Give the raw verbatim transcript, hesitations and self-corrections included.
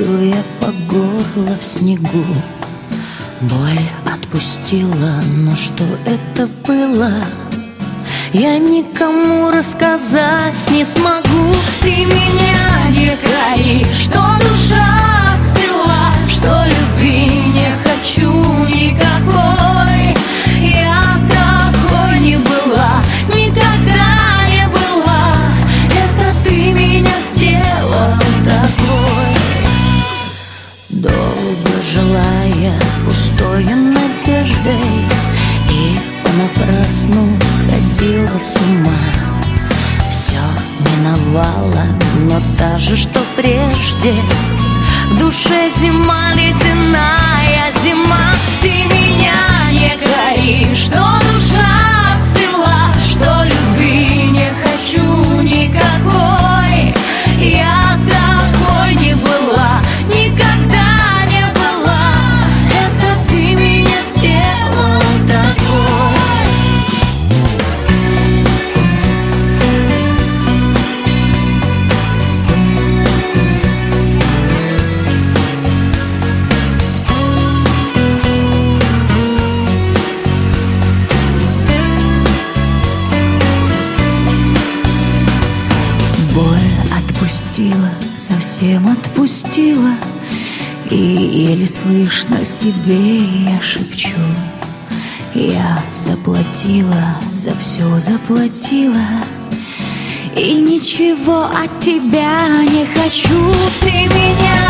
струя по горло в снегу. Боль отпустила, но что это было, я никому рассказать не смогу. Ты меня не кори, что душа цвела, что любви не хочу никакой. Я такой не была, никогда не была. Это ты меня сделал такой. Долго желая пустою надеждой и понапрасну сходила с ума. Все миновало, но та же, что прежде. В душе зима, ледяная зима. Ты меня не кори, что душа цвела, что любви не хочу никакой. Я такой не была, никогда не была. Это ты меня сделал такой. Отпустила, совсем отпустила, и еле слышно себе я шепчу: я заплатила, за все заплатила, и ничего от тебя не хочу. Ты меня